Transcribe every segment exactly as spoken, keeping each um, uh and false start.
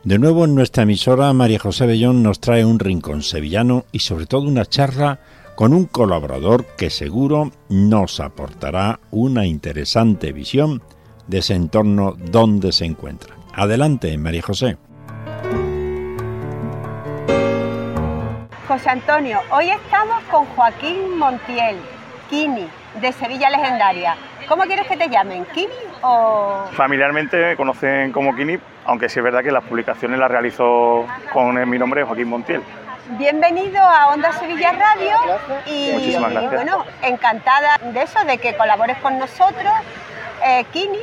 De nuevo en nuestra emisora, María José Bellón nos trae un rincón sevillano y sobre todo una charla con un colaborador que seguro nos aportará una interesante visión de ese entorno donde se encuentra. Adelante, María José. José Antonio, hoy estamos con Joaquín Montiel, Kini, de Sevilla Legendaria. ¿Cómo quieres que te llamen? ¿Kini o...? Familiarmente me conocen como Kini, aunque sí es verdad que las publicaciones las realizo con mi nombre, Joaquín Montiel. Bienvenido a Onda Sevilla Radio y, Muchísimas gracias. y bueno, encantada de eso, de que colabores con nosotros, eh, Kini.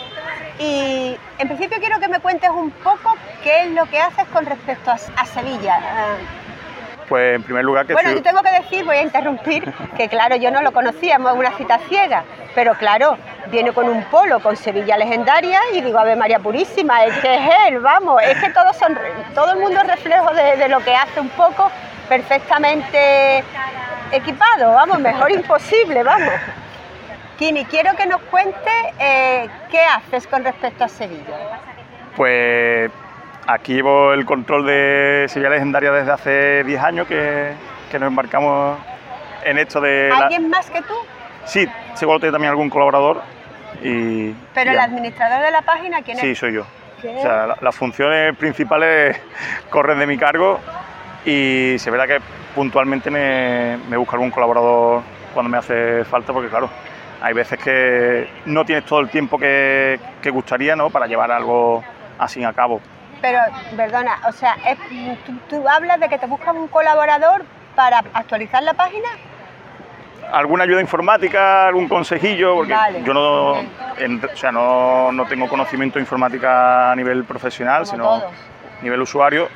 Y en principio quiero que me cuentes un poco qué es lo que haces con respecto a, a Sevilla. Pues en primer lugar que... Bueno, soy... yo tengo que decir, voy a interrumpir, que claro, yo no lo conocía, es una cita ciega, pero claro, viene con un polo con Sevilla Legendaria y digo, Ave María Purísima, es que es él, vamos, es que todos son, todo el mundo es reflejo de, de lo que hace un poco, perfectamente equipado, vamos, mejor imposible, vamos. Kini, quiero que nos cuentes eh, qué haces con respecto a Sevilla. Pues... Aquí llevo el control de Sevilla Legendaria desde hace diez años que, que nos embarcamos en esto de... ¿Alguien la... más que tú? Sí, seguro que también algún colaborador. Y, ¿Pero y el ya. administrador de la página quién es? Sí, soy yo. ¿Qué? O sea, la, las funciones principales corren de mi cargo y se verá que puntualmente me, me busca algún colaborador cuando me hace falta, porque claro, hay veces que no tienes todo el tiempo que, que gustaría, ¿no?, para llevar algo así a cabo. Pero, perdona, o sea, es, ¿tú, tú hablas de que te buscan un colaborador para actualizar la página? Alguna ayuda informática, algún consejillo, porque vale. yo no, en, o sea, no, no tengo conocimiento de informática a nivel profesional, Como sino todos. a nivel usuario.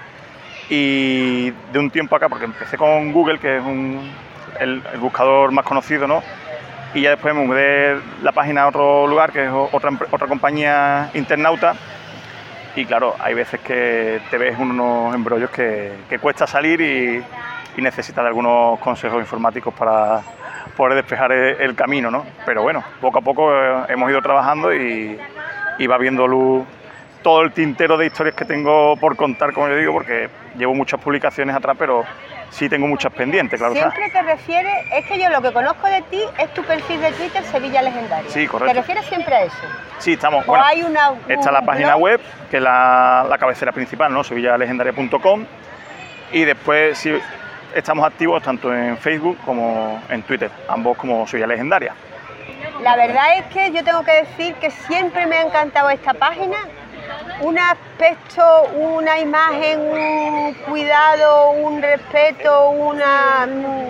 Y de un tiempo acá, porque empecé con Google, que es un, el, el buscador más conocido, ¿no? Y ya después me mudé la página a otro lugar, que es otra, otra compañía internauta. Y claro, hay veces que te ves unos embrollos que, que cuesta salir y, y necesitas de algunos consejos informáticos para poder despejar el, el camino, ¿no? Pero bueno, poco a poco hemos ido trabajando y, y va viendo luz todo el tintero de historias que tengo por contar, como yo digo, porque llevo muchas publicaciones atrás, pero sí tengo muchas pendientes, claro. Siempre te refieres, es que yo lo que conozco de ti es tu perfil de Twitter Sevilla Legendaria. Sí, correcto. ¿Te refieres siempre a eso? Sí, estamos, ¿O bueno, hay una, está la página blog? web, que es la, la cabecera principal, ¿no?, sevilla legendaria punto com, y después sí estamos activos tanto en Facebook como en Twitter, ambos como Sevilla Legendaria. La verdad es que yo tengo que decir que siempre me ha encantado esta página, un aspecto, una imagen, un cuidado, un respeto, una...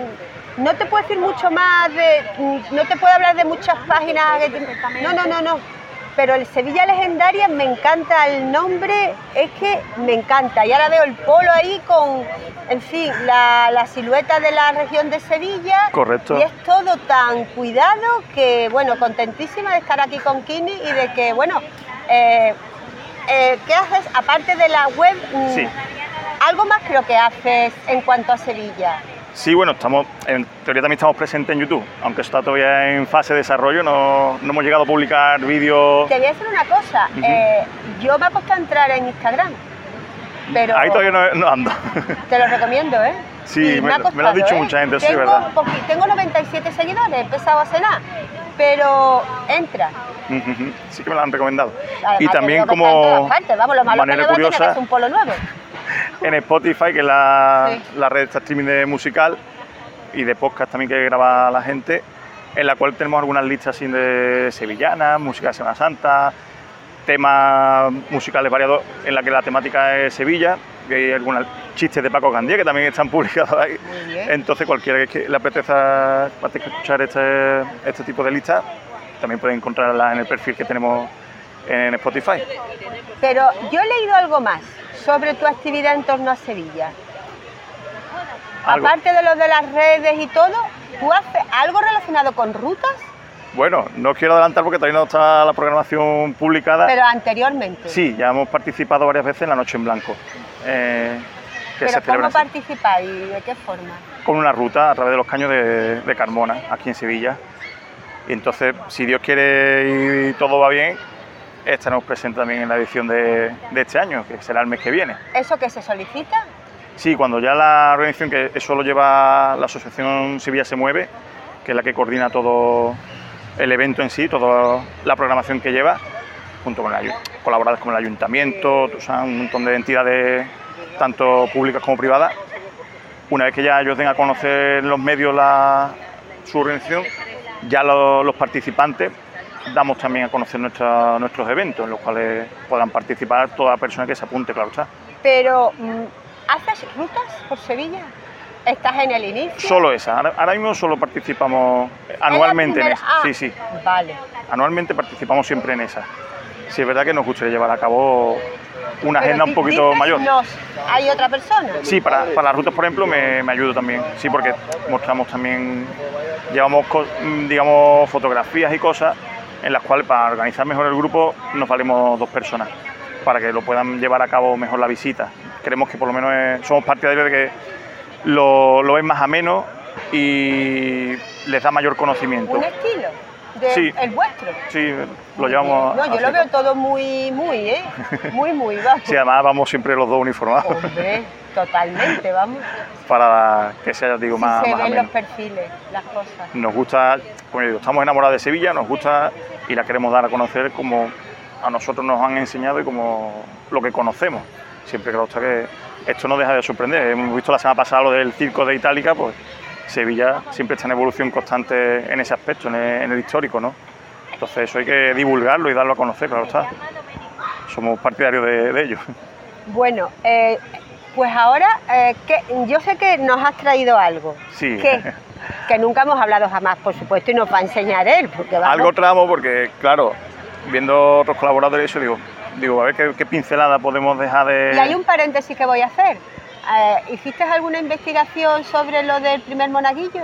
No te puedo decir mucho más, de, no te puedo hablar de muchas páginas, no, no, no, no, pero el Sevilla Legendaria me encanta el nombre, es que me encanta, y ahora veo el polo ahí con, en fin, la, la silueta de la región de Sevilla. Correcto. Y es todo tan cuidado que, bueno, contentísima de estar aquí con Kini y de que, bueno, eh, eh, ¿qué haces aparte de la web? Sí. Algo más creo que haces en cuanto a Sevilla. Sí, bueno, estamos, en teoría también estamos presentes en YouTube, aunque está todavía en fase de desarrollo, no, no hemos llegado a publicar vídeos. Te voy a decir una cosa, uh-huh. eh, yo me ha costado entrar en Instagram, pero... Ahí todavía no, no ando. Te lo recomiendo, ¿eh? Sí, me, me, ha costado, me lo ha dicho ¿eh? mucha gente, tengo sí, ¿verdad? Poqui- tengo noventa y siete seguidores, he empezado a cenar, pero entra. Uh-huh. Sí que me lo han recomendado. Además, y también como... En todas partes. Vamos, lo malo manera que curiosa, tiene que es un polo nuevo. En Spotify, que es la, sí. la red de streaming de musical y de podcast también que graba la gente, en la cual tenemos algunas listas así de sevillanas, música de Semana Santa, temas musicales variados en la que la temática es Sevilla, y hay algunos chistes de Paco Gandía que también están publicados ahí. Entonces cualquiera que le apetezca, apetezca escuchar este, este tipo de listas, también puede encontrarlas en el perfil que tenemos en Spotify. Pero yo he leído algo más sobre tu actividad en torno a Sevilla. ¿Algo? Aparte de lo de las redes y todo, ¿tú haces algo relacionado con rutas? Bueno, no quiero adelantar porque todavía no está la programación publicada. Pero anteriormente. Sí, ya hemos participado varias veces en la Noche en Blanco. Eh, que ¿Pero se cómo celebra participáis y de qué forma? Con una ruta a través de los caños de, de Carmona, aquí en Sevilla. Y entonces, si Dios quiere y todo va bien, estaremos presentes también en la edición de, de este año, que será el mes que viene. ¿Eso que se solicita? Sí, cuando ya la organización, que eso lo lleva la Asociación Sevilla Se Mueve, que es la que coordina todo el evento en sí, toda la programación que lleva, junto con el, colaboradas con el ayuntamiento, o sea, un montón de entidades, tanto públicas como privadas. Una vez que ya ellos den a conocer en los medios la, su organización, ya lo, los participantes damos también a conocer nuestra, nuestros eventos, en los cuales podrán participar toda persona que se apunte, claro está. Pero, ¿haces rutas por Sevilla? ¿Estás en el inicio? Solo esa, ahora, ahora mismo solo participamos anualmente en, en esa. Ah, sí, sí. Vale. Anualmente participamos siempre en esa. Sí, es verdad que nos gustaría llevar a cabo una Pero agenda un poquito dices, mayor. Nos, ¿hay otra persona? Sí, para, para las rutas, por ejemplo, me, me ayudo también. Sí, porque mostramos también, llevamos, digamos, fotografías y cosas en las cuales para organizar mejor el grupo nos valemos dos personas, para que lo puedan llevar a cabo mejor la visita. Creemos que por lo menos es, somos partidarios de que lo, lo es más ameno y les da mayor conocimiento. ¿Un estilo? De, sí. ¿El vuestro? Sí, lo llevamos. No, yo así. Lo veo todo muy, muy, ¿eh? Muy, muy, vamos. Sí, además vamos siempre los dos uniformados. Hombre, totalmente, vamos. Para que sea, digo, sí, más, se más ven ameno. los perfiles, las cosas. Nos gusta, como yo digo, estamos enamorados de Sevilla, nos gusta y la queremos dar a conocer como a nosotros nos han enseñado y como lo que conocemos. Siempre creo que esto no deja de sorprender. Hemos visto la semana pasada lo del circo de Itálica, pues Sevilla siempre está en evolución constante en ese aspecto, en el, en el histórico, ¿no? Entonces eso hay que divulgarlo y darlo a conocer, claro está. Somos partidarios de, de ello. Bueno, eh, pues ahora, eh, que, yo sé que nos has traído algo. Sí. Que, que nunca hemos hablado jamás, por supuesto, y nos va a enseñar él. Porque vamos... Algo tramo porque, claro, viendo otros colaboradores, eso digo, digo a ver qué, qué pincelada podemos dejar de... Y hay un paréntesis que voy a hacer. Eh, ¿Hiciste alguna investigación sobre lo del primer monaguillo?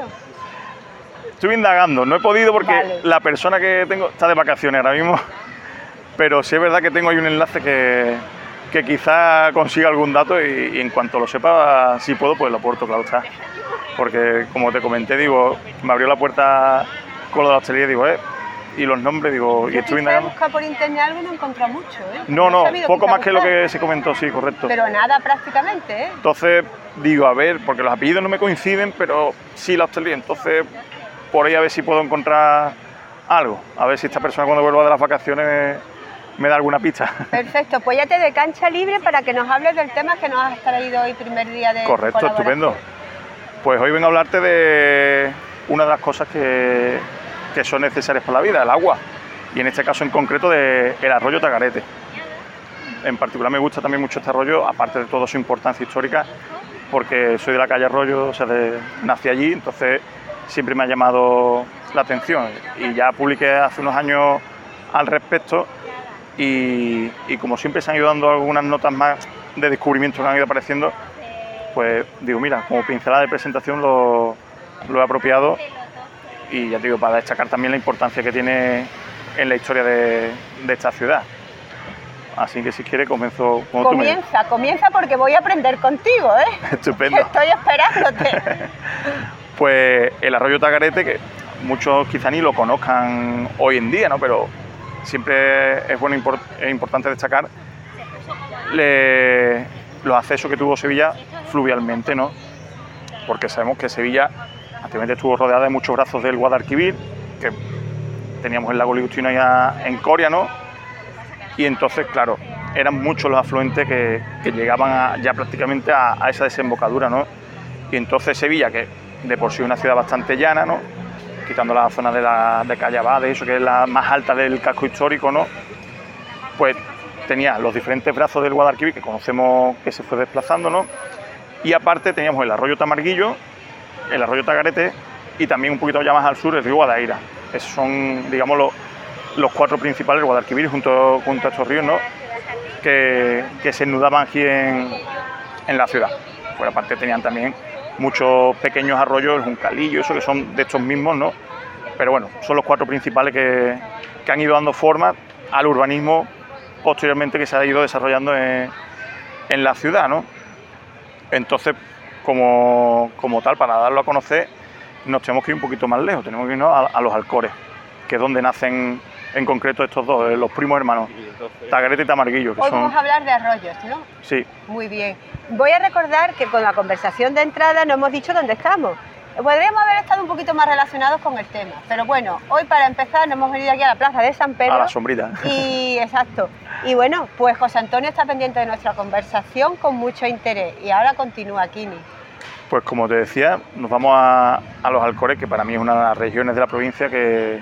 Estoy indagando, no he podido porque Vale. La persona que tengo está de vacaciones ahora mismo, pero sí es verdad que tengo ahí un enlace que, que quizá consiga algún dato y, y en cuanto lo sepa, si puedo, pues lo aporto, claro está. Porque como te comenté, digo, me abrió la puerta con lo de la hostelería, digo, eh, y los nombres, digo, y estoy indagando. buscar por internet algo y no he encontrado mucho, ¿eh? No, no, no poco más que lo buscar. que se comentó, sí, correcto. Pero nada prácticamente, ¿eh? Entonces, digo, a ver, porque los apellidos no me coinciden, pero sí la hostelería, entonces por ahí a ver si puedo encontrar algo, a ver si esta persona cuando vuelva de las vacaciones me da alguna pista. Perfecto, pues ya te de cancha libre para que nos hables del tema que nos has traído hoy primer día de Correcto, colaboración. estupendo. Pues hoy vengo a hablarte de una de las cosas que, que son necesarias para la vida, el agua, y en este caso en concreto del arroyo Tagarete. En particular me gusta también mucho este arroyo, aparte de toda su importancia histórica, porque soy de la calle Arroyo, o sea, de, nací allí, entonces siempre me ha llamado la atención y ya publiqué hace unos años al respecto y, y como siempre se han ido dando algunas notas más de descubrimientos que han ido apareciendo, pues digo, mira, como pincelada de presentación lo, lo he apropiado y ya te digo, para destacar también la importancia que tiene en la historia de, de esta ciudad. Así que si quieres comienzo... Comienza, me... comienza porque voy a aprender contigo, ¿eh? Estupendo. Estoy esperándote. Pues el arroyo Tagarete, que muchos quizá ni lo conozcan hoy en día, ¿no? Pero siempre es bueno import, es importante destacar le, los accesos que tuvo Sevilla fluvialmente, ¿no? Porque sabemos que Sevilla anteriormente estuvo rodeada de muchos brazos del Guadalquivir, que teníamos el lago Ligustino allá en Coria, ¿no? Y entonces, claro, eran muchos los afluentes que, que llegaban a, ya prácticamente a, a esa desembocadura, ¿no? Y entonces Sevilla, que de por sí es una ciudad bastante llana, ¿no? Quitando la zona de, la, de Calle Abade, eso que es la más alta del casco histórico, ¿no? Pues tenía los diferentes brazos del Guadalquivir que conocemos que se fue desplazando, ¿no? Y aparte teníamos el arroyo Tamarguillo, el arroyo Tagarete y también un poquito ya más al sur el río Guadaira. Esos son, digamos, los, los cuatro principales del Guadalquivir junto, junto a estos ríos, ¿no? Que, que se ennudaban aquí en, en la ciudad. Pues aparte tenían también muchos pequeños arroyos, el Juncalillo, eso que son de estos mismos, ¿no? Pero bueno, son los cuatro principales que, que han ido dando forma al urbanismo posteriormente que se ha ido desarrollando en, en la ciudad, ¿no? Entonces, como, como tal, para darlo a conocer, nos tenemos que ir un poquito más lejos, tenemos que irnos a, a los Alcores, que es donde nacen en concreto estos dos, los primos hermanos, Tagarete y Tamarguillo. Que Hoy son... vamos a hablar de arroyos, ¿no? Sí. Muy bien. Voy a recordar que con la conversación de entrada no hemos dicho dónde estamos. Podríamos haber estado un poquito más relacionados con el tema, pero bueno, hoy para empezar nos hemos venido aquí a la plaza de San Pedro. A la sombrita. Y exacto. Y bueno, pues José Antonio está pendiente de nuestra conversación con mucho interés y ahora continúa, Kini. Pues como te decía, nos vamos a, a Los Alcores, que para mí es una de las regiones de la provincia que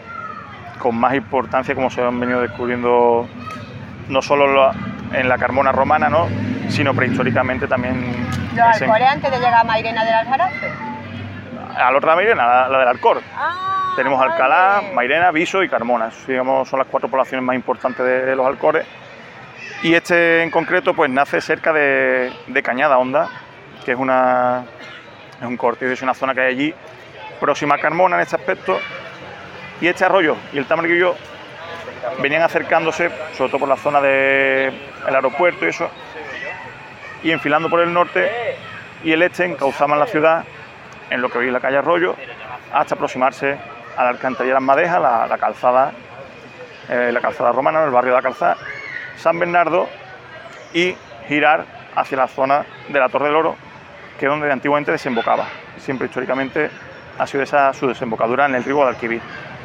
con más importancia, como se han venido descubriendo no solo en la Carmona romana, ¿no?, sino prehistóricamente también. Los Alcores antes de llegar a Mairena del Aljarafe. A la otra Mairena, la, la del Alcor. Ah, Tenemos vale. Alcalá, Mairena, Viso y Carmona. Digamos, son las cuatro poblaciones más importantes de, de Los Alcores. Y este en concreto pues nace cerca de, de Cañada Honda, que es, una, es un cortijo, es una zona que hay allí próxima a Carmona en este aspecto. Y este arroyo y el Tamarguillo venían acercándose, sobre todo por la zona del aeropuerto y eso, y enfilando por el norte y el este encauzaban la ciudad en lo que hoy es la calle Arroyo, hasta aproximarse a la alcantarilla de las Madejas, la, la calzada, eh, la calzada romana, el barrio de la Calzada, San Bernardo, y girar hacia la zona de la Torre del Oro, que es donde antiguamente desembocaba. Siempre históricamente ha sido esa su desembocadura en el río Guadalquivir.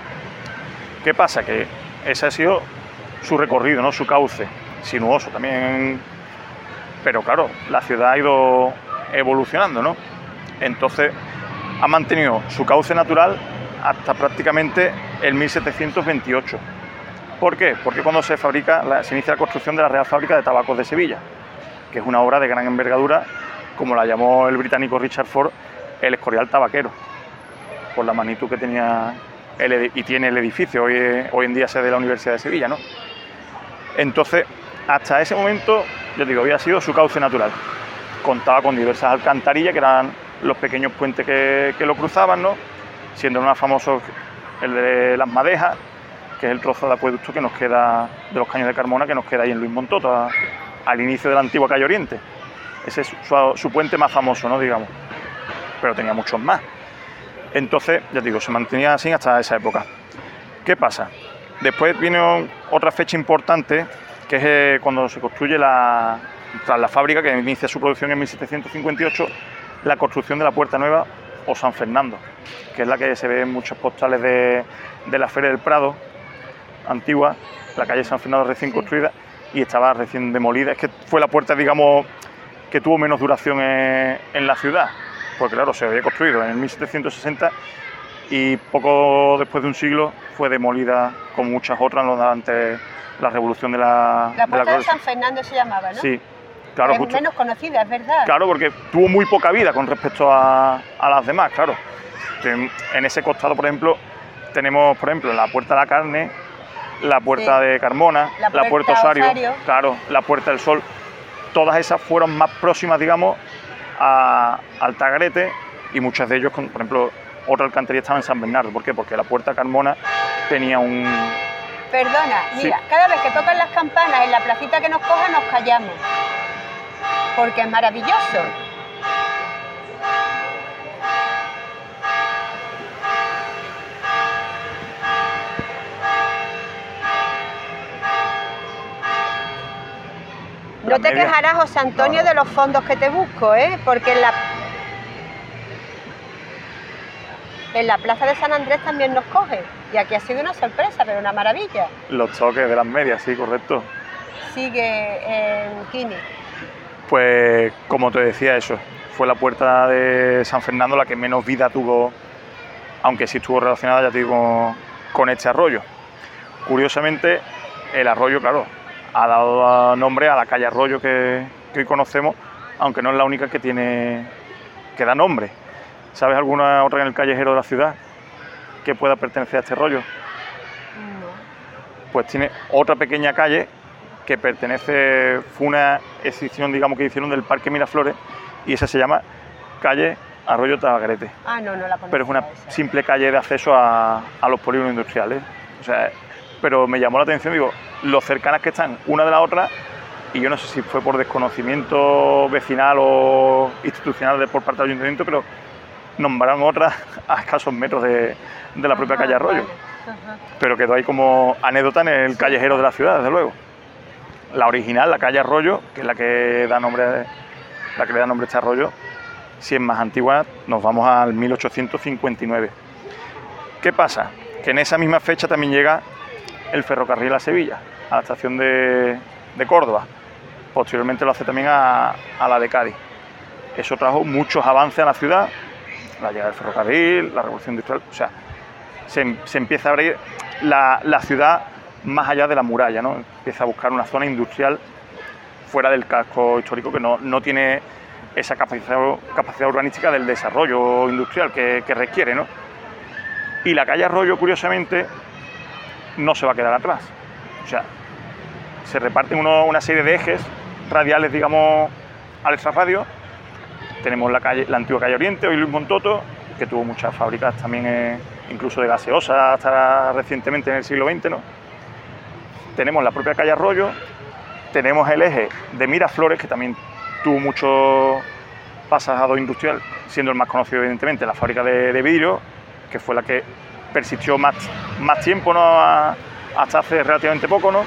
¿Qué pasa? Que ese ha sido su recorrido, ¿no?, su cauce, sinuoso también, pero claro, la ciudad ha ido evolucionando, ¿no? Entonces ha mantenido su cauce natural hasta prácticamente el mil setecientos veintiocho. ¿Por qué? Porque cuando se fabrica, la, se inicia la construcción de la Real Fábrica de Tabacos de Sevilla, que es una obra de gran envergadura, como la llamó el británico Richard Ford, el Escorial Tabaquero, por la magnitud que tenía el, y tiene el edificio, hoy, hoy en día sede de la Universidad de Sevilla, ¿no? Entonces, hasta ese momento, yo digo, había sido su cauce natural. Contaba con diversas alcantarillas, que eran los pequeños puentes que, que lo cruzaban, ¿no?, siendo uno famoso el de las Madejas, que es el trozo de acueducto que nos queda de los Caños de Carmona, que nos queda ahí en Luis Montoto, a, al inicio de la antigua calle Oriente. Ese es su, su puente más famoso, ¿no?, digamos, pero tenía muchos más. Entonces, ya digo, se mantenía así hasta esa época. ¿Qué pasa? Después viene otra fecha importante, que es eh, cuando se construye la, tras la fábrica, que inicia su producción en mil setecientos cincuenta y ocho, la construcción de la Puerta Nueva o San Fernando, que es la que se ve en muchos postales de, de la Feria del Prado antigua, la calle San Fernando recién sí. construida, y estaba recién demolida. Es que fue la puerta, digamos, que tuvo menos duración en, en la ciudad, porque claro, se había construido en el mil setecientos sesenta y poco después de un siglo fue demolida, como muchas otras, durante la revolución de la... La puerta de, de, la... de San Fernando se llamaba, ¿no? Sí, claro. Es justo, menos conocida, es verdad. Claro, porque tuvo muy poca vida con respecto a, a las demás, claro. En ese costado, por ejemplo, tenemos, por ejemplo, la Puerta de la Carne, la Puerta sí. de Carmona, la Puerta, la puerta Osario, Osario, claro, la Puerta del Sol. Todas esas fueron más próximas, digamos, a, al Tagarete, y muchas de ellos, por ejemplo, otra alcantarilla estaba en San Bernardo. ¿Por qué? Porque la Puerta Carmona tenía un... Perdona, mira, sí. cada vez que tocan las campanas en la placita que nos coja nos callamos, porque es maravilloso. No te quejarás, José Antonio, no, no. de los fondos que te busco, ¿eh? Porque en la, en la plaza de San Andrés también nos coge. Y aquí ha sido una sorpresa, pero una maravilla. Los toques de las medias, sí, correcto. Sigue en Kini. Pues, como te decía, eso. Fue la puerta de San Fernando la que menos vida tuvo, aunque sí estuvo relacionada, ya te digo, con, con este arroyo. Curiosamente, el arroyo, claro, ha dado nombre a la calle Arroyo que, que hoy conocemos, aunque no es la única que tiene que da nombre. ¿Sabes alguna otra en el callejero de la ciudad que pueda pertenecer a este arroyo? No. Pues tiene otra pequeña calle que pertenece, fue una exhibición, digamos, que hicieron del Parque Miraflores, y esa se llama calle Arroyo Tagarete. Ah, no, no la conozco. Pero es una esa. simple calle de acceso a, a los polígonos industriales. O sea, pero me llamó la atención, digo, lo cercanas que están una de la otra, y yo no sé si fue por desconocimiento vecinal o institucional de, por parte del ayuntamiento, pero nombraron otras a escasos metros de, de la propia Ajá, calle Arroyo. Vale. Ajá. pero quedó ahí como anécdota en el callejero de la ciudad, desde luego. La original, la calle Arroyo, que es la que da nombre, la que le da nombre a este arroyo, si es más antigua, nos vamos al mil ochocientos cincuenta y nueve. ¿Qué pasa? Que en esa misma fecha también llega el ferrocarril a Sevilla, a la estación de, de Córdoba. Posteriormente lo hace también a, a la de Cádiz. Eso trajo muchos avances a la ciudad, la llegada del ferrocarril, la revolución industrial, o sea, se, se empieza a abrir la, la ciudad más allá de la muralla, ¿no? Empieza a buscar una zona industrial fuera del casco histórico que no, no tiene esa capacidad, capacidad urbanística del desarrollo industrial que, que requiere, ¿no? Y la calle Arroyo, curiosamente, no se va a quedar atrás. O sea, se reparten uno, una serie de ejes radiales, digamos, al extrarradio. Tenemos la, calle, la antigua calle Oriente, hoy Luis Montoto, que tuvo muchas fábricas también, eh, incluso de gaseosa, hasta recientemente en el siglo veinte, ¿no? Tenemos la propia calle Arroyo, tenemos el eje de Miraflores, que también tuvo mucho pasado industrial, siendo el más conocido, evidentemente, la fábrica de, de vidrio, que fue la que persistió más, más tiempo, ¿no? A, hasta hace relativamente poco, ¿no?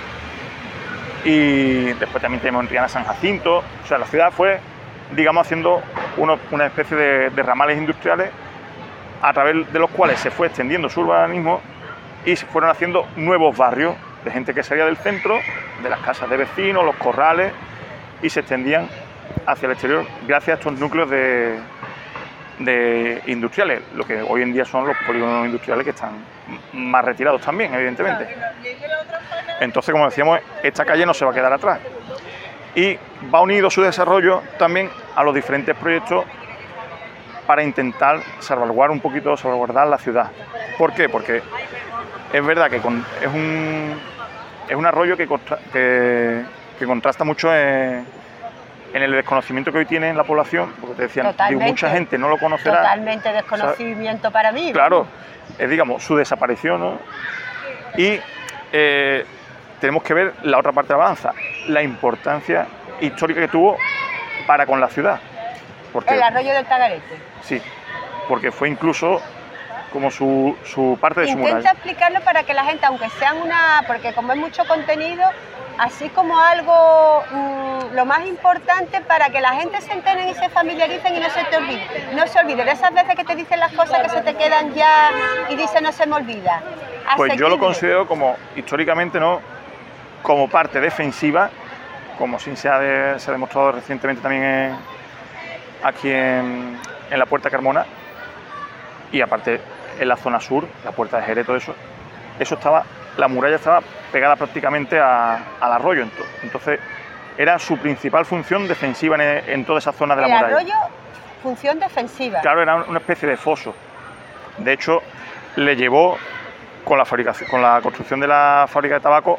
Y después también tenemos en Triana San Jacinto. O sea, la ciudad fue, digamos, haciendo uno, una especie de, de ramales industriales a través de los cuales se fue extendiendo su urbanismo y se fueron haciendo nuevos barrios de gente que salía del centro, de las casas de vecinos, los corrales, y se extendían hacia el exterior gracias a estos núcleos de, de industriales, lo que hoy en día son los polígonos industriales, que están más retirados también, evidentemente. Entonces, como decíamos, esta calle no se va a quedar atrás y va unido su desarrollo también a los diferentes proyectos para intentar salvaguardar un poquito, salvaguardar la ciudad. ¿Por qué? Porque es verdad que con, es, un, es un arroyo que, contra, que, que contrasta mucho en, en el desconocimiento que hoy tiene en la población, porque te decían, digo, mucha gente no lo conocerá. Totalmente desconocimiento, ¿sabes? Para mí. Claro, es, digamos, su desaparición, ¿no? Y eh, tenemos que ver la otra parte de la balanza, la importancia histórica que tuvo para con la ciudad. Porque, el arroyo del Tagarete. Sí, porque fue incluso como su, su parte de su muralla. Intenta explicarlo para que la gente, aunque sean una... porque como es mucho contenido, así como algo, mmm, lo más importante para que la gente se enteren y se familiaricen y no se te olvide. No se olvide, de esas veces que te dicen las cosas que se te quedan ya y dicen no se me olvida. Pues yo lo considero como, históricamente, ¿no?, como parte defensiva, como sí se ha, de, se ha demostrado recientemente también en, aquí en, en la Puerta Carmona, y aparte en la zona sur, la Puerta de Jerez, todo eso, eso estaba, la muralla estaba pegada prácticamente a, al arroyo, entonces era su principal función defensiva en, en toda esa zona de la muralla. El arroyo, función defensiva. Claro, era una especie de foso. De hecho, le llevó con la fabricación, con la construcción de la fábrica de tabaco,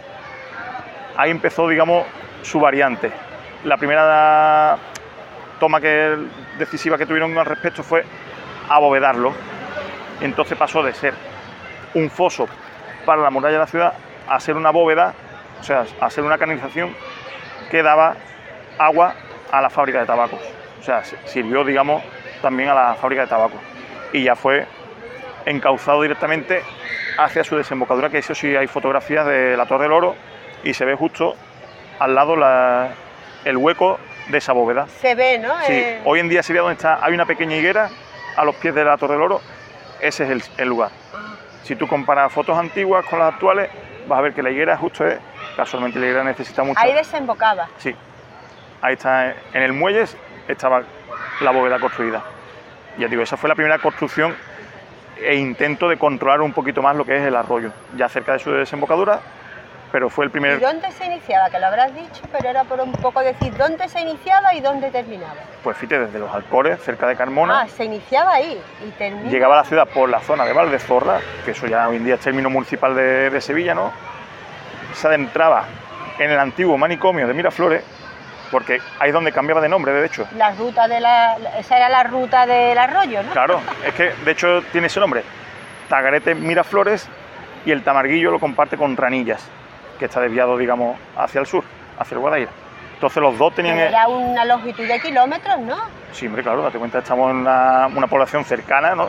ahí empezó, digamos, su variante. La primera toma que, decisiva que tuvieron al respecto fue abovedarlo. Entonces pasó de ser un foso para la muralla de la ciudad a ser una bóveda, o sea, a ser una canalización que daba agua a la fábrica de tabacos. O sea, sirvió, digamos, también a la fábrica de tabaco. Y ya fue encauzado directamente hacia su desembocadura, que eso sí hay fotografías de la Torre del Oro y se ve justo al lado la, el hueco de esa bóveda. Se ve, ¿no? Sí, eh... hoy en día sería donde está, hay una pequeña higuera a los pies de la Torre del Oro, ese es el, el lugar. Si tú comparas fotos antiguas con las actuales, vas a ver que la higuera justo es, casualmente la higuera necesita mucho. Ahí desembocaba. Sí, ahí está, en el muelle estaba la bóveda construida. Ya digo, esa fue la primera construcción e intento de controlar un poquito más lo que es el arroyo, ya cerca de su desembocadura, pero fue el primer... ¿Y dónde se iniciaba? Que lo habrás dicho, pero era por un poco decir dónde se iniciaba y dónde terminaba. Pues fíjate, desde los Alcores, cerca de Carmona. Ah, se iniciaba ahí y terminaba... Llegaba a la ciudad por la zona de Valdezorra, que eso ya hoy en día es término municipal de, de Sevilla, ¿no? Se adentraba en el antiguo manicomio de Miraflores, porque ahí es donde cambiaba de nombre, de hecho. La ruta de la... Esa era la ruta del arroyo, ¿no? Claro, es que de hecho tiene ese nombre. Tagarete Miraflores, y el Tamarguillo lo comparte con Ranillas, que está desviado, digamos, hacia el sur, hacia el Guadaira. Entonces los dos tenían... Pero era una longitud de kilómetros, ¿no? Sí, hombre, claro, date cuenta, estamos en una, una población cercana, ¿no?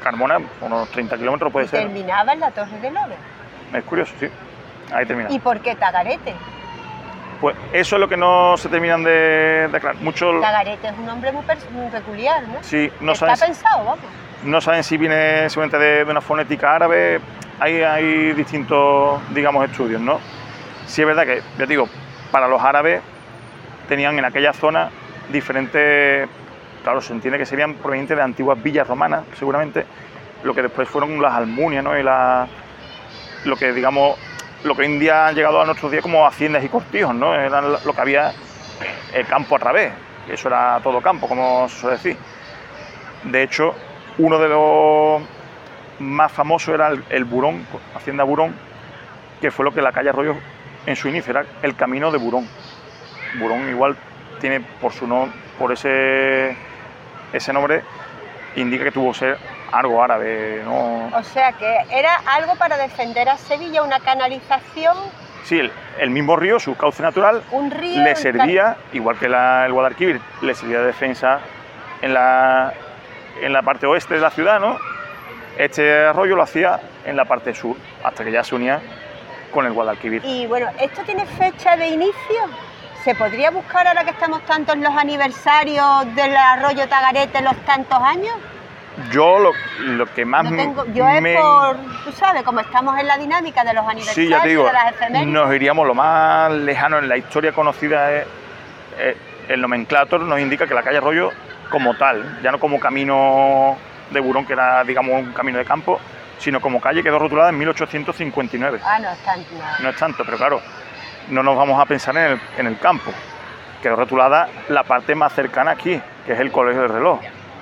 Carmona, unos treinta kilómetros puede y ser. terminaba en la Torre del Oro. Es curioso, sí. Ahí termina. ¿Y por qué Tagarete? Pues eso es lo que no se terminan de, de aclarar. Muchos Tagarete es un nombre muy, muy peculiar, ¿no? sí, no Está saben, pensado, vamos. no saben si viene simplemente de, de una fonética árabe. Hay, hay distintos, digamos, estudios, ¿no? Sí es verdad que, ya te digo, para los árabes tenían en aquella zona diferentes, claro, se entiende que serían provenientes de antiguas villas romanas, seguramente, lo que después fueron las almunias, ¿no? Y la, lo que, digamos, lo que hoy en día han llegado a nuestros días como haciendas y cortijos, ¿no? Era lo que había el campo a través, eso era todo campo, como se suele decir. De hecho, uno de los más famosos era el, el Burón, Hacienda Burón, que fue lo que la calle Arroyo en su inicio era el camino de Burón. Burón igual tiene por su no, por ese ese nombre indica que tuvo que ser algo árabe, ¿no? O sea que era algo para defender a Sevilla, una canalización. Sí, el, el mismo río, su cauce natural, Un río le servía, igual que la, el Guadalquivir, le servía de defensa en la, en la parte oeste de la ciudad, ¿no? Este arroyo lo hacía en la parte sur, hasta que ya se unía con el Guadalquivir. Y bueno, ¿esto tiene fecha de inicio? ¿Se podría buscar ahora que estamos tanto en los aniversarios del arroyo Tagarete, los tantos años? Yo lo, lo que más No tengo, yo me... es por, tú sabes, como estamos en la dinámica de los aniversarios, Sí, ya te digo, de las efemérides. nos iríamos lo más lejano en la historia conocida, es, es, el nomenclator nos indica que la calle Arroyo como tal, ya no como camino de Burón, que era, digamos, un camino de campo, sino como calle, quedó rotulada en mil ochocientos cincuenta y nueve. Ah, no es tanto. No. No es tanto, pero claro, no nos vamos a pensar en el, en el campo. Quedó rotulada la parte más cercana aquí, que es el Colegio del Reloj,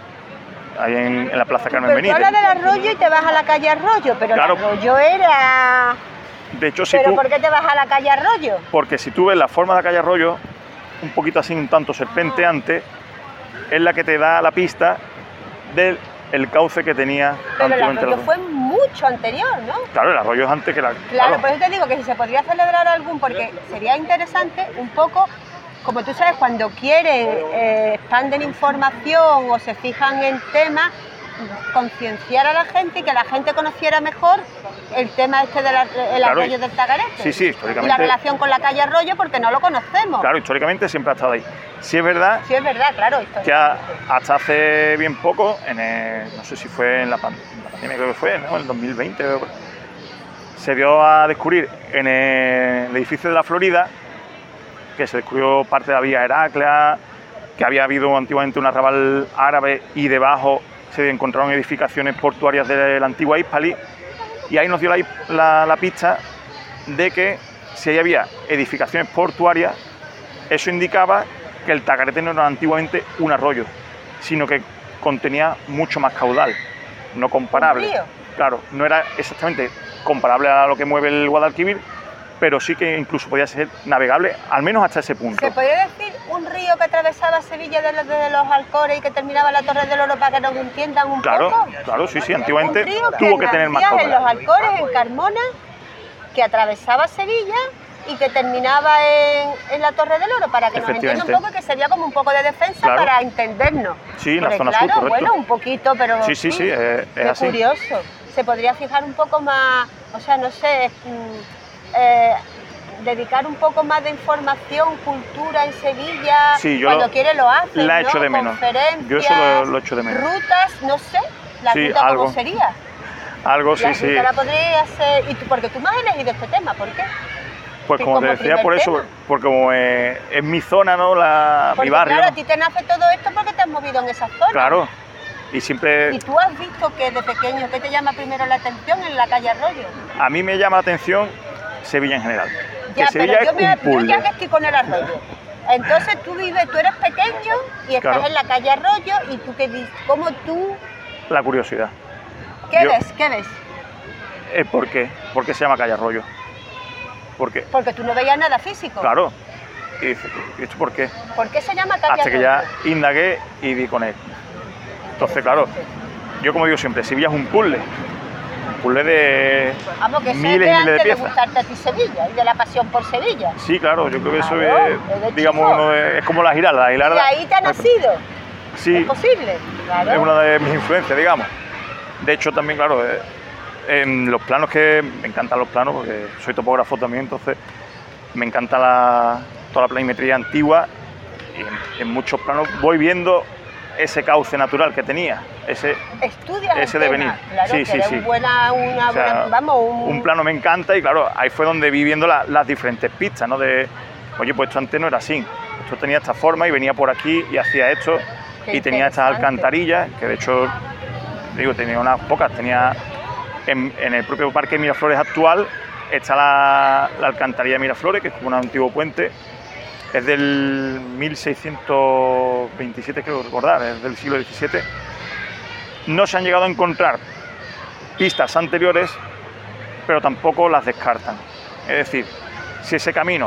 ahí en, en la Plaza Carmen Pero Benítez. tú hablas del arroyo y te vas a la calle Arroyo, pero Claro. el arroyo era... De hecho, si ¿Pero tú, por qué te vas a la calle Arroyo? porque si tú ves la forma de la calle Arroyo, un poquito así, un tanto serpenteante, es la que te da la pista del el cauce que tenía Pero el antiguamente. arroyo la- fue mucho anterior, ¿no? Claro, el arroyo es antes que la... Claro, por eso te digo que si se podría celebrar algún, porque sería interesante un poco, como tú sabes, cuando quieren, eh, expanden información o se fijan en temas, concienciar a la gente y que la gente conociera mejor el tema este del Claro, arroyo del Tagarete. sí, sí, Y históricamente- la relación con la calle Arroyo, porque no lo conocemos. Claro, históricamente siempre ha estado ahí. Sí es verdad Sí, es verdad, claro. que a- hasta hace bien poco, en el- no sé si fue en la, pan- en la pandemia, creo que fue, ¿no? En el dos mil veinte, se dio a descubrir en el edificio de la Florida, que se descubrió parte de la vía Heraclea, que había habido antiguamente un arrabal árabe y debajo se encontraron edificaciones portuarias de la antigua Hispali, y ahí nos dio la, la, la pista de que si ahí había edificaciones portuarias, eso indicaba que el Tagarete no era antiguamente un arroyo, sino que contenía mucho más caudal, no comparable. ¿Un río? Claro, no era exactamente comparable a lo que mueve el Guadalquivir, pero sí que incluso podía ser navegable, al menos hasta ese punto. ¿Se podría decir un río que atravesaba Sevilla desde de los Alcores y que terminaba en la Torre del Oro para que nos entiendan un Claro, poco? claro, sí, sí, antiguamente Un río tuvo que tener más nacía en los caudal. Alcores, en Carmona, que atravesaba Sevilla y que terminaba en, en la Torre del Oro, para que nos entienda un Efectivamente. poco, y que sería como un poco de defensa Claro. para entendernos. Sí, en la Porque, zona sur, claro, correcto. bueno, un poquito, pero Sí, sí, sí, es- es qué así. curioso. Se podría fijar un poco más, o sea, no sé, mm, eh, dedicar un poco más de información, cultura en Sevilla. Sí, yo cuando lo- quiere lo hace, la ¿no? echo de menos. Conferencias, Yo eso lo- lo echo de menos. Rutas, no sé, la Sí, ruta algo. cómo sería. Algo, sí, la sí. ruta la podría hacer, y tú, porque tú me has elegido este tema, ¿por qué? Pues Sí, como te como decía, primer por eso, tema. porque como eh, es mi zona, ¿no? La, Porque mi barrio. claro, a ti te nace todo esto porque te has movido en esa zona. Claro. Y siempre ¿Y tú has visto que de pequeño, qué te llama primero la atención en la calle Arroyo? a mí me llama la atención Sevilla en general. Ya, que Sevilla pero yo, es me, un yo puzzle. ya que estoy con el Arroyo. Entonces tú vives, tú eres pequeño y estás Claro. en la calle Arroyo y tú qué dices, ¿cómo tú, La curiosidad. qué Yo- ves, qué ves? Eh, ¿Por qué? ¿Por qué se llama Calle Arroyo? Porque, Porque tú no veías nada físico. claro. Y dices, ¿y esto por qué? ¿Por qué se llama calle Hasta que Arroyo? ya indagué y di con él. Entonces, claro, yo como digo siempre, Sevilla es un puzzle. Un puzzle de Vamos, que eso es miles de y miles antes de de piezas. gustarte a ti Sevilla y de la pasión por Sevilla. Sí, claro, yo creo que eso Claro, es, es de digamos, chico. uno de- es como la giralda. La Y giralda ahí te ha nacido. sí, ¿Es posible? Claro. es una de mis influencias, digamos. De hecho, también, claro, eh, en los planos, que me encantan los planos, porque soy topógrafo también, entonces me encanta la, toda la planimetría antigua, y en, en muchos planos voy viendo ese cauce natural que tenía, ese, ese devenir. Claro, sí, sí, sí. Buena, una o sea, buena, vamos, un... un plano me encanta y claro, ahí fue donde vi viendo la, las diferentes pistas, ¿no? De, oye, pues esto antes no era así, esto tenía esta forma y venía por aquí y hacía esto. Qué y tenía estas alcantarillas, que de hecho, digo, tenía unas pocas, tenía en, en el propio Parque Miraflores actual, está la, la alcantarilla de Miraflores, que es como un antiguo puente, es del mil seiscientos veintisiete, creo recordar, es del siglo diecisiete. No se han llegado a encontrar pistas anteriores, pero tampoco las descartan. Es decir, si ese camino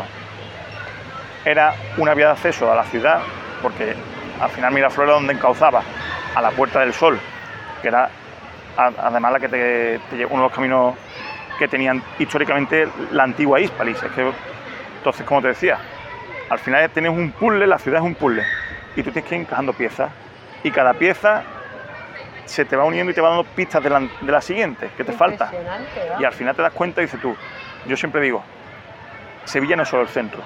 era una vía de acceso a la ciudad, porque al final Miraflores era donde encauzaba a la Puerta del Sol, que era además la que te, te, uno de los caminos que tenían históricamente la antigua Hispalis. Es que, entonces, como te decía, al final tienes un puzzle, la ciudad es un puzzle, y tú tienes que ir encajando piezas, y cada pieza se te va uniendo y te va dando pistas de la, de la siguiente, que te falta. Y al final te das cuenta y dices tú, yo siempre digo, Sevilla no es solo el centro.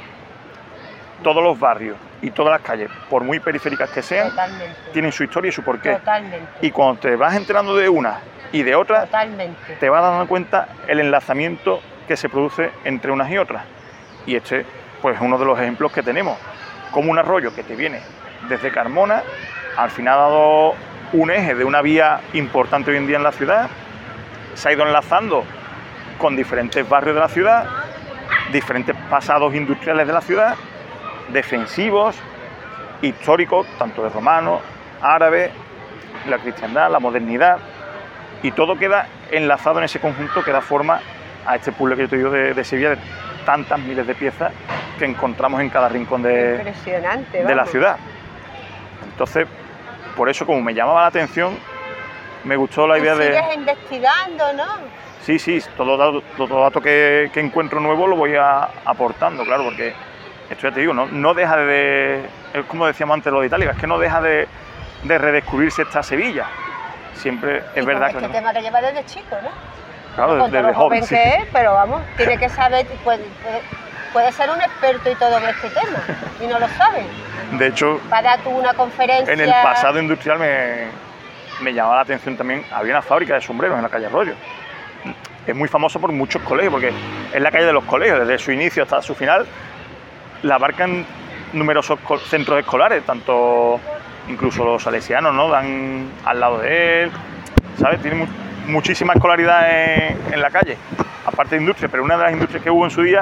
Todos los barrios y todas las calles, por muy periféricas que sean, totalmente, tienen su historia y su porqué. Totalmente. Y cuando te vas enterando de una y de otra, totalmente, te vas dando cuenta el enlazamiento que se produce entre unas y otras. Y este, pues, es uno de los ejemplos que tenemos. Como un arroyo que te viene desde Carmona, al final ha dado un eje de una vía importante hoy en día en la ciudad, se ha ido enlazando con diferentes barrios de la ciudad, diferentes pasados industriales de la ciudad, defensivos, históricos, tanto de romanos, árabes, la cristiandad, la modernidad, y todo queda enlazado en ese conjunto que da forma a este puzzle que yo te digo de, de Sevilla, de tantas miles de piezas que encontramos en cada rincón de, Impresionante, de la ciudad. Entonces, por eso, como me llamaba la atención, me gustó la idea de... Sigues investigando, ¿no? Sí, sí, todo dato, todo dato que, que encuentro nuevo lo voy a, aportando, claro, porque esto ya te digo, no, no deja de... Es como decíamos antes lo de Italia, es que no deja de, de redescubrirse esta Sevilla. Siempre es y verdad este que... Este tema que lleva desde chico, ¿no? Claro, no, desde, desde joven, joven sí. que es, pero vamos, tiene que saber, puede, puede, puede ser un experto y todo en este tema, y no lo sabe. De hecho, para dar tú una conferencia... En el pasado industrial me, me llamaba la atención también, había una fábrica de sombreros en la calle Arroyo. Es muy famoso por muchos colegios, porque es la calle de los colegios, desde su inicio hasta su final, la abarcan numerosos centros escolares, tanto incluso los salesianos, ¿no? Dan al lado de él, ¿sabes? Tiene mu muchísima escolaridad en, en la calle, aparte de industria, pero una de las industrias que hubo en su día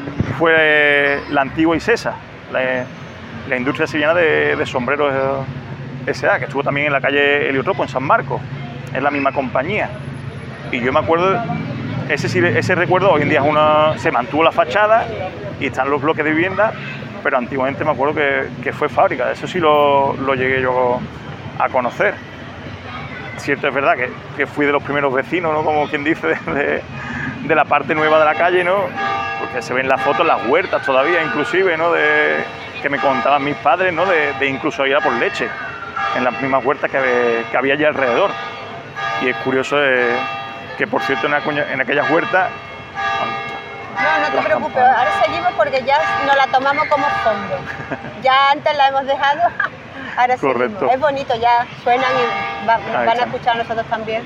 fue la antigua Isesa, la, la industria sevillana de, de sombreros S A, que estuvo también en la calle Heliotropo, en San Marcos, es la misma compañía. Y yo me acuerdo, ese, ese recuerdo hoy en día es una, se mantuvo la fachada y están los bloques de vivienda, pero antiguamente me acuerdo que, que fue fábrica, eso sí lo, lo llegué yo a conocer. Cierto es verdad que, que fui de los primeros vecinos, ¿no? Como quien dice, de, de, de la parte nueva de la calle, ¿no? Porque se ven las fotos, las huertas todavía, inclusive, ¿no? De, que me contaban mis padres, ¿no? De, de incluso ir a por leche en las mismas huertas que, que había allí alrededor. Y es curioso eh, que, por cierto, en, aquella, en aquellas huertas... No, no te preocupes, ahora seguimos porque ya nos la tomamos como fondo. Ya antes la hemos dejado, ahora Correcto. Seguimos. Es bonito, ya suenan y va, nos van a escuchar a nosotros también.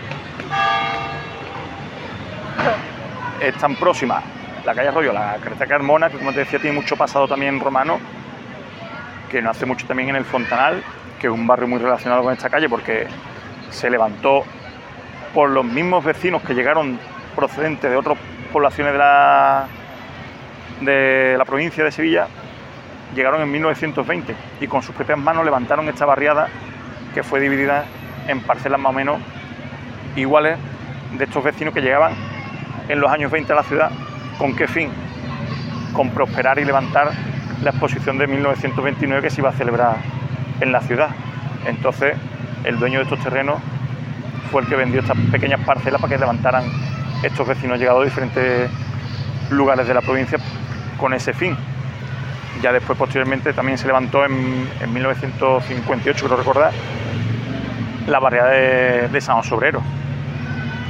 Es tan próxima la calle Arroyo, la carretera Carmona, que como te decía tiene mucho pasado también romano, que nace mucho también en el Fontanal, que es un barrio muy relacionado con esta calle porque se levantó por los mismos vecinos que llegaron procedentes de otras poblaciones de la, de la provincia de Sevilla, llegaron en mil novecientos veinte y con sus propias manos levantaron esta barriada que fue dividida en parcelas más o menos iguales de estos vecinos que llegaban en los años veinte a la ciudad. ¿Con qué fin? Con prosperar y levantar la exposición de mil novecientos veintinueve que se iba a celebrar en la ciudad. Entonces, el dueño de estos terrenos fue el que vendió estas pequeñas parcelas para que levantaran estos vecinos llegados de diferentes lugares de la provincia con ese fin. Ya después, posteriormente, también se levantó en, en mil novecientos cincuenta y ocho, creo recordar, la barriada de, de San Sobrero,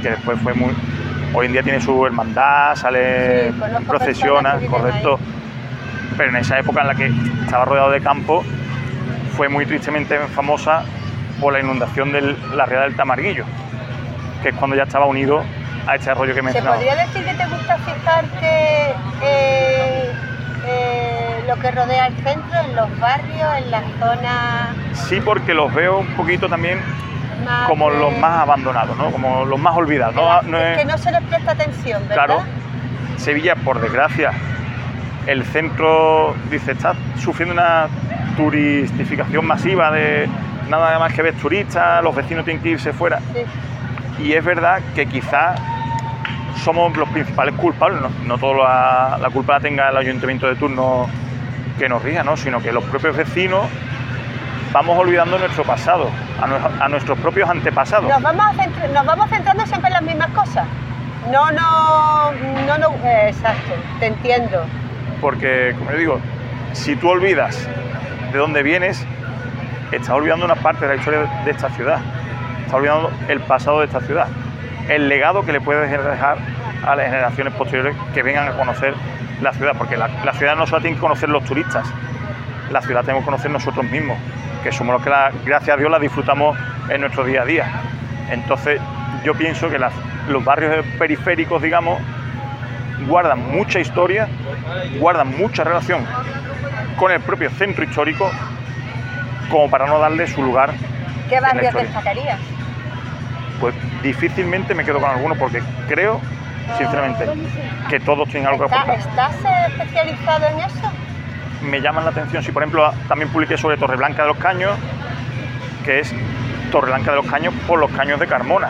que después fue muy... Hoy en día tiene su hermandad, sale, Sí, conozco procesiona, personas que viven correcto. Pero en esa época en la que estaba rodeado de campo, fue muy tristemente famosa por la inundación de la Riada del Tamarguillo, que es cuando ya estaba unido a este arroyo que he ¿Se mencionado. podría decir que te gusta fijarte eh, eh, lo que rodea el centro, en los barrios, en las zonas Sí, porque los veo un poquito también más... como de- los más abandonados, ¿no? Como los más olvidados. que, No, la- no es es- que no se les presta atención, ¿verdad? Claro, Sevilla, por desgracia, el centro, dice, está sufriendo una turistificación masiva de nada más que ves turistas, los vecinos tienen que irse fuera. Sí. Y es verdad que quizás somos los principales culpables, no, no toda la, la culpa la tenga el ayuntamiento de turno que nos rija, ¿no? Sino que los propios vecinos vamos olvidando nuestro pasado, a, nue- a nuestros propios antepasados. Nos vamos, a centr- nos vamos centrando siempre en las mismas cosas. No, no, no, no, eh, exacto, te entiendo. Porque, como yo digo, si tú olvidas de dónde vienes, estás olvidando una parte de la historia de esta ciudad, estás olvidando el pasado de esta ciudad, el legado que le puedes dejar a las generaciones posteriores que vengan a conocer la ciudad, porque la, la ciudad no solo tienen que conocer los turistas, la ciudad tenemos que conocer nosotros mismos, que somos los que, la, gracias a Dios, la disfrutamos en nuestro día a día. Entonces, yo pienso que las, los barrios periféricos, digamos, guardan mucha historia, guardan mucha relación con el propio centro histórico, como para no darle su lugar. ¿Qué en la barrios historia. destacarías? Pues difícilmente me quedo con alguno, porque creo, sinceramente, que todos tienen algo que ¿Está- aportar. ¿Estás eh, especializado en eso? Me llaman la atención, si por ejemplo también publiqué sobre Torreblanca de los Caños, que es Torreblanca de los Caños por los Caños de Carmona,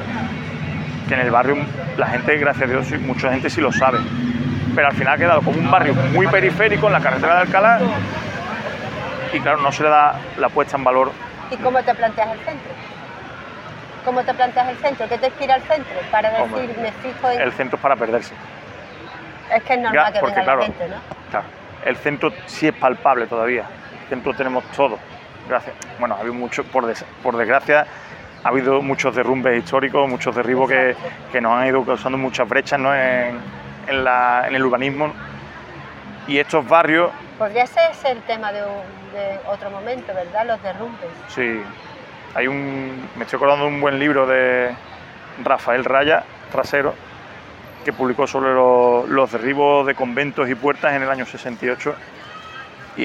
que en el barrio la gente, gracias a Dios, sí, mucha gente sí lo sabe, pero al final ha quedado como un barrio muy periférico en la carretera de Alcalá y claro, no se le da la puesta en valor. ¿Y cómo te planteas el centro? ¿Cómo te planteas el centro? ¿Qué te inspira el centro? Para decir, Hombre, me fijo en... El centro es para perderse. Es que es normal Ya, que porque venga claro, la gente, ¿no? claro, el centro sí es palpable todavía, el centro tenemos todo, gracias. Bueno, ha habido mucho, por, des- por desgracia, ha habido muchos derrumbes históricos, muchos derribos que, que nos han ido causando muchas brechas, ¿no? en, en, la- en el urbanismo. Y estos barrios, Podría ser ese el tema de, un- de otro momento, ¿verdad? Los derrumbes. sí, hay un, me estoy acordando de un buen libro de Rafael Raya, Trasero, que publicó sobre lo- los derribos de conventos y puertas en el año sesenta y ocho. Y,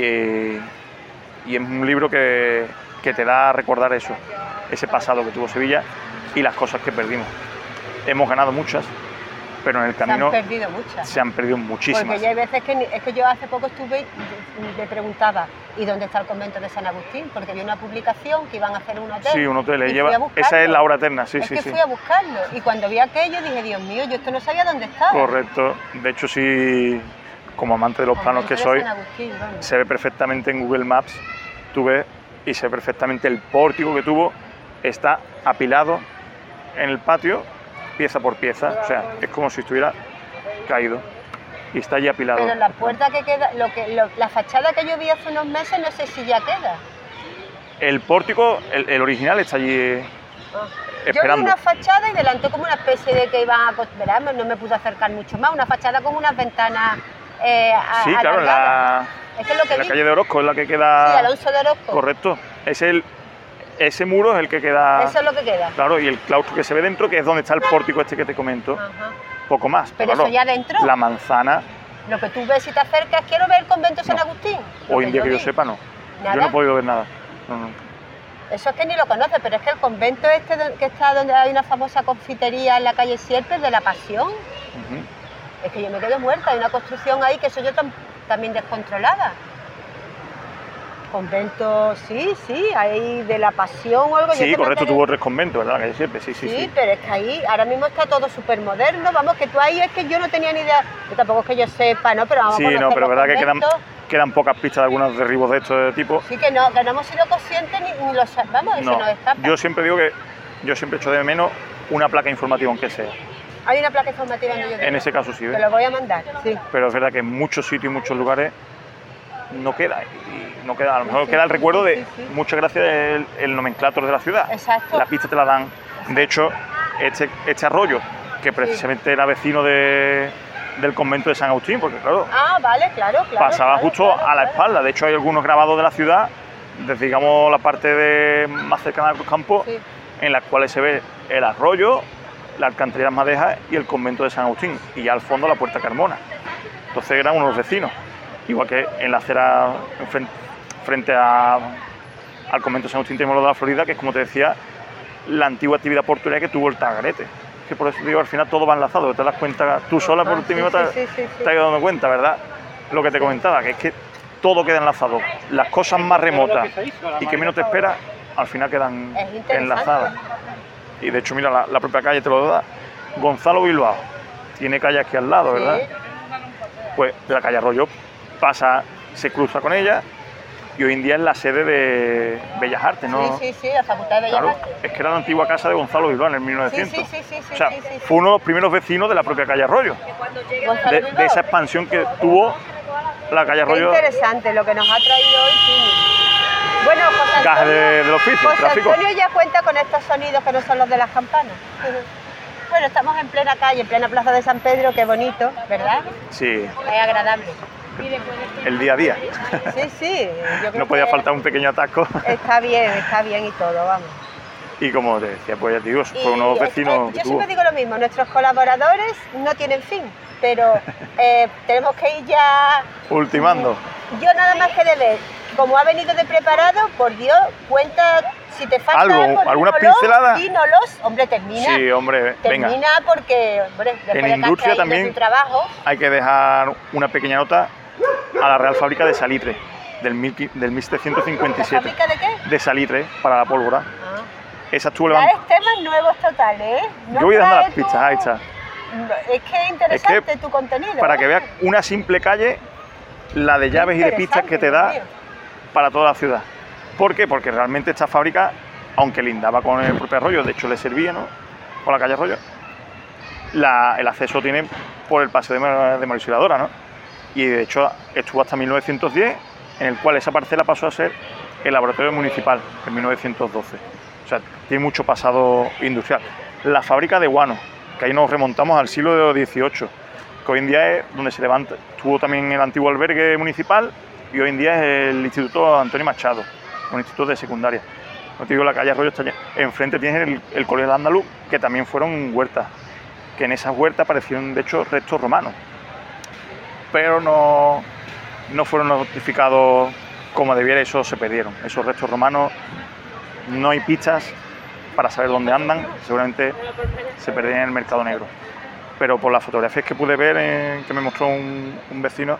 y es un libro que, que te da a recordar eso, ese pasado que tuvo Sevilla y las cosas que perdimos. Hemos ganado muchas, pero en el Se han camino perdido muchas. se han perdido muchísimas. Porque ya hay veces que, ni- es que yo hace poco estuve y le preguntaba, ¿y dónde está el convento de San Agustín? Porque vi una publicación que iban a hacer un hotel. Sí, un hotel, y fui lleva, a buscarlo. esa es la hora eterna, sí, es sí, que sí. fui a buscarlo y cuando vi aquello dije, Dios mío, yo esto no sabía dónde estaba. Correcto, de hecho sí, como amante de los planos que Convento soy, de San Agustín, vamos. se ve perfectamente en Google Maps, tú ves y se ve perfectamente el pórtico que tuvo, está apilado en el patio, pieza por pieza, o sea, es como si estuviera caído y está allí apilado. Pero la puerta que queda, lo que, lo- la fachada que yo vi hace unos meses, no sé si ya queda. El pórtico, el, el original, está allí eh, Yo vi esperando. una fachada y delante como una especie de que iban a... co- verás, no me pude acercar mucho más, una fachada con unas ventanas eh, a- Sí, claro, en la, alargadas. Es que es lo que en la vi. calle de Orozco es la que queda... Sí, Alonso de Orozco. Correcto, es el, ese muro es el que queda... Eso es lo que queda. Claro, y el claustro que se ve dentro, que es donde está el pórtico este que te comento, Ajá. poco más. Pero claro, eso ya dentro. La manzana, Lo que tú ves si te acercas, quiero ver el convento de San No. Agustín. Lo hoy en día que yo vi. sepa, no. ¿Nada? Yo no he podido ver nada. No, no. Eso es que ni lo conoces, pero es que el convento este do- que está donde hay una famosa confitería en la calle Sierpes de la Pasión, Ujú. es que yo me quedo muerta. Hay una construcción ahí que soy yo tam- también descontrolada. Convento, sí, sí, hay de la Pasión o algo. yo Sí, que me correcto, quedé- tuvo tres conventos, ¿verdad? La calle siempre, sí, sí, Sí, sí. pero es que ahí ahora mismo está todo súper moderno, vamos, que tú ahí es que yo no tenía ni idea, yo tampoco es que yo sepa, ¿no? Pero vamos Sí, a no, conocer pero los verdad que quedan, conventos. quedan pocas pistas de algunos derribos de estos tipo. Sí, que no, que no hemos sido conscientes ni, ni lo sa- vamos, No, se nos escapa. yo siempre digo que yo siempre echo de menos una placa informativa, aunque sea. Hay una placa informativa en ello. En ese caso sí, Te ¿ves? lo voy a mandar, sí. Pero es verdad que en muchos sitios y muchos lugares no queda. Y no queda, a lo mejor Sí, queda el sí, recuerdo sí, de sí, sí. muchas gracias el, el nomenclator de la ciudad. Exacto. Las pistas te las dan. De hecho, este, este arroyo, que precisamente sí. era vecino de, del convento de San Agustín, porque claro, ah, vale, claro, claro, pasaba claro, justo claro, a la claro. espalda. De hecho hay algunos grabados de la ciudad, desde digamos la parte de, más cercana al campo, sí. en las cuales se ve el arroyo, la alcantarilla de Madejas y el convento de San Agustín, y ya al fondo la Puerta Carmona. Entonces eran unos vecinos, igual que en la acera frente, frente a, al convento de San Agustín tenemos lo de la Florida, que es, como te decía, la antigua actividad portuaria que tuvo el Tagarete. Que por eso digo, al final todo va enlazado, te das cuenta tú sola por ah, ti mismo, sí, te, sí, sí, sí. te has dado cuenta, ¿verdad? Lo que te comentaba, que es que todo queda enlazado. Las cosas más remotas y que menos te esperas, al final quedan enlazadas. Y de hecho, mira, la, la propia calle te lo da. Gonzalo Bilbao tiene calle aquí al lado, ¿verdad? Sí. Pues de la calle Arroyo pasa, se cruza con ella, y hoy en día es la sede de Bellas Artes, ¿no? Sí, sí, sí, la Facultad de Bellas claro, Artes. Es que era la antigua casa de Gonzalo Bilbao en el mil novecientos. Sí, sí, sí, sí, o sea, sí, sí, sí. fue uno de los primeros vecinos de la propia calle Arroyo. De, de esa expansión que tuvo la calle Arroyo. Qué interesante lo que nos ha traído hoy, Kini. Bueno, José Antonio, Gajes de, del oficio, José tráfico. Antonio ya cuenta con estos sonidos que no son los de las campanas. Bueno, estamos en plena calle, en plena plaza de San Pedro, qué bonito, ¿verdad? Sí. Es agradable. El día a día. Sí, sí. Yo creo no podía que faltar un pequeño atasco. Está bien, está bien y todo, vamos. Y como te decía, pues ya te digo, fue unos vecinos. Eh, yo siempre digo lo mismo, nuestros colaboradores no tienen fin, pero eh, tenemos que ir ya. Ultimando. Yo nada más que de ver, como ha venido de preparado, por Dios, cuenta. Si te falta algo, algo, algunas dínolos, pinceladas. Dínolos, hombre, termina. Sí, hombre, termina venga. porque, hombre, después en de industria también tu trabajo. Hay que dejar una pequeña nota a la Real Fábrica de Salitre, del, mil, del mil setecientos cincuenta y siete. ¿La fábrica de qué? De Salitre, para la pólvora. Ah. Esa estuvo levantada. Traes temas nuevos totales, ¿eh? No Yo voy dando las tu... pistas, ahí está. Es que es interesante es que, tu contenido. Para ¿eh? que veas una simple calle, la de llaves y de pistas que te da tío. Para toda la ciudad. ¿Por qué? Porque realmente esta fábrica, aunque lindaba con el propio Arroyo, de hecho le servía, ¿no? Con la calle Arroyo, la, el acceso tiene por el paseo de, de Mauricio Ladora, ¿no? Y de hecho estuvo hasta mil novecientos diez, en el cual esa parcela pasó a ser el laboratorio municipal, en mil novecientos doce. O sea, tiene mucho pasado industrial. La fábrica de guano, que ahí nos remontamos al siglo dieciocho, que hoy en día es donde se levanta, estuvo también el antiguo albergue municipal, y hoy en día es el Instituto Antonio Machado, un instituto de secundaria. No te digo, la calle Arroyo está llena. Enfrente tienes el, el Colegio de Andaluz, que también fueron huertas, que en esas huertas aparecieron de hecho restos romanos, pero no, no fueron notificados como debiera, eso se perdieron. Esos restos romanos no hay pistas para saber dónde andan, seguramente se perdían en el mercado negro. Pero por las fotografías que pude ver, eh, que me mostró un, un vecino,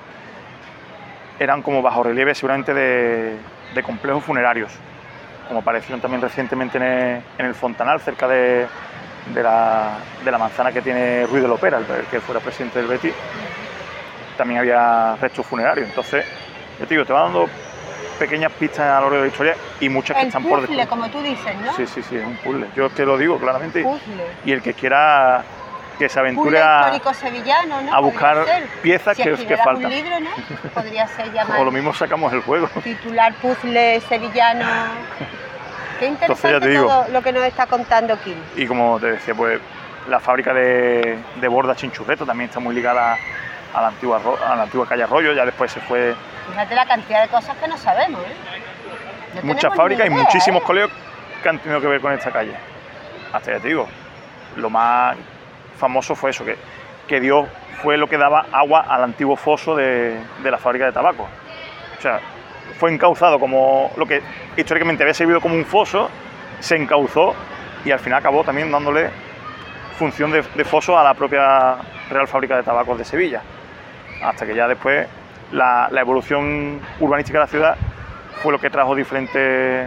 eran como bajorrelieves seguramente de, de complejos funerarios, como aparecieron también recientemente en el, en el Fontanal, cerca de, de, la, de la manzana que tiene Ruiz de Lopera, el, el que fuera presidente del Betis. También había restos funerarios. Entonces, yo te digo, te va dando pequeñas pistas a lo largo de la historia y muchas que el están puzzle, por descubrir. como tú dices, ¿no? Sí, sí, sí, es un puzzle. Yo te lo digo claramente. Puzzle. Y el que quiera que se aventure a, sevillano, ¿no? a buscar piezas si que, que faltan. Un libro, ¿no? Podría ser llamado. O lo mismo sacamos el juego. Titular puzzle sevillano. Qué interesante. Entonces, ya te digo, todo lo que nos está contando Kim. Y como te decía, pues la fábrica de, de borda Chinchurreto también está muy ligada a la antigua a la antigua calle Arroyo, ya después se fue. Fíjate la cantidad de cosas que no sabemos, ¿eh? No muchas fábricas idea, y muchísimos ¿eh? colegios que han tenido que ver con esta calle. Hasta ya te digo, lo más famoso fue eso, que, que dio, fue lo que daba agua al antiguo foso de, de la fábrica de tabaco. O sea, fue encauzado como lo que históricamente había servido como un foso, se encauzó y al final acabó también dándole función de, de foso a la propia Real Fábrica de Tabacos de Sevilla. Hasta que ya después la, la evolución urbanística de la ciudad fue lo que trajo diferentes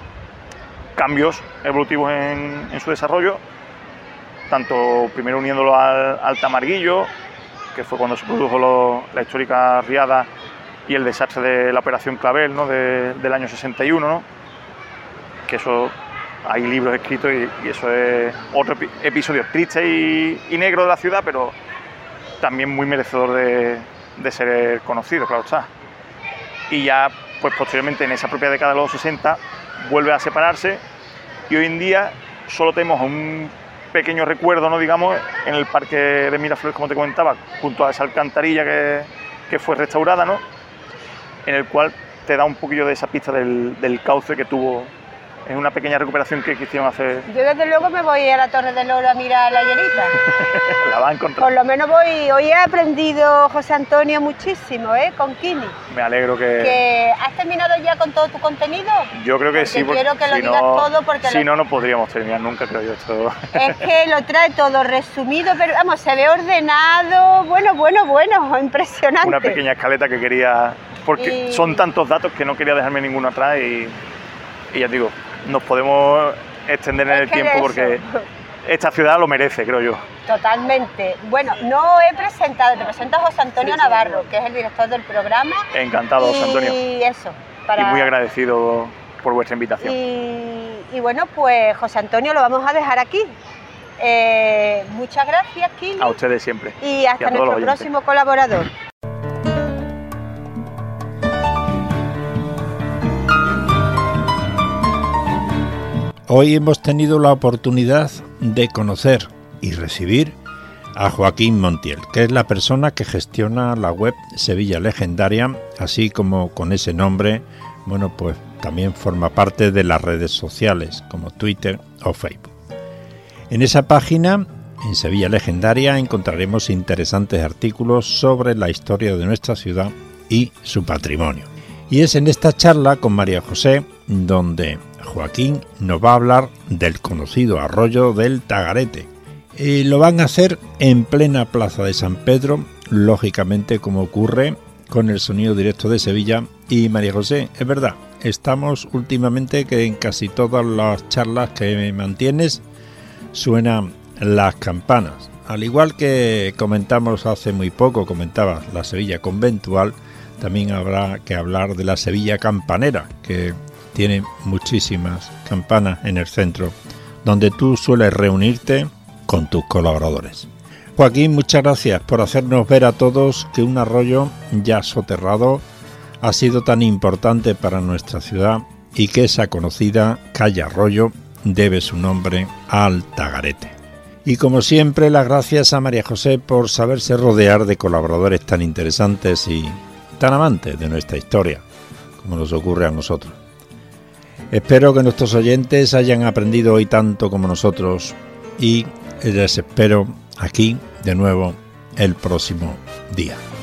cambios evolutivos en, en su desarrollo, tanto primero uniéndolo al, al Tamarguillo, que fue cuando se produjo lo, la histórica riada y el desastre de la Operación Clavel, ¿no? de, del año sesenta y uno, ¿no? Que eso, hay libros escritos y, y eso es otro epi episodio triste y, y negro de la ciudad, pero también muy merecedor de, de ser conocido, claro está. Y ya, pues posteriormente, en esa propia década de los sesenta, vuelve a separarse y hoy en día solo tenemos un pequeño recuerdo, ¿no? Digamos, en el parque de Miraflores, como te comentaba, junto a esa alcantarilla que, que fue restaurada, ¿no? En el cual te da un poquillo de esa pista del, del cauce que tuvo. Es una pequeña recuperación que quisieron hacer. Yo desde luego me voy a la Torre del Oro a mirar la hierita. La va a encontrar. Por lo menos voy. Hoy he aprendido, José Antonio, muchísimo, ¿eh? Con Kini. Me alegro que... que... ¿Has terminado ya con todo tu contenido? Yo creo que porque sí. Porque quiero que lo si digas no, todo porque... Si lo... no, no podríamos terminar nunca, creo yo. Esto... Es que lo trae todo resumido, pero vamos, se ve ordenado. Bueno, bueno, bueno, impresionante. Una pequeña escaleta que quería... Porque y... son tantos datos que no quería dejarme ninguno atrás y, y ya te digo, nos podemos extender en es el tiempo porque esta ciudad lo merece, creo yo. Totalmente. Bueno, no he presentado, te presento a José Antonio Navarro, que es el director del programa. Encantado, José Antonio. Y eso. Para... Y muy agradecido por vuestra invitación. Y, y bueno, pues José Antonio lo vamos a dejar aquí. Eh, muchas gracias, Kili. A ustedes siempre. Y hasta y a nuestro próximo colaborador. Hoy hemos tenido la oportunidad de conocer y recibir a Joaquín Montiel, que es la persona que gestiona la web Sevilla Legendaria, así como con ese nombre, bueno, pues también forma parte de las redes sociales como Twitter o Facebook. En esa página, en Sevilla Legendaria, encontraremos interesantes artículos sobre la historia de nuestra ciudad y su patrimonio. Y es en esta charla con María José donde Joaquín nos va a hablar del conocido arroyo del Tagarete. Y lo van a hacer en plena plaza de San Pedro, lógicamente como ocurre con el sonido directo de Sevilla. Y María José, es verdad, estamos últimamente que en casi todas las charlas que me mantienes suenan las campanas. Al igual que comentamos hace muy poco, comentabas la Sevilla conventual, también habrá que hablar de la Sevilla campanera, que tiene muchísimas campanas en el centro, donde tú sueles reunirte con tus colaboradores. Joaquín, muchas gracias por hacernos ver a todos que un arroyo ya soterrado ha sido tan importante para nuestra ciudad y que esa conocida calle Arroyo debe su nombre al Tagarete. Y como siempre, las gracias a María José por saberse rodear de colaboradores tan interesantes y tan amantes de nuestra historia, como nos ocurre a nosotros. Espero que nuestros oyentes hayan aprendido hoy tanto como nosotros y les espero aquí de nuevo el próximo día.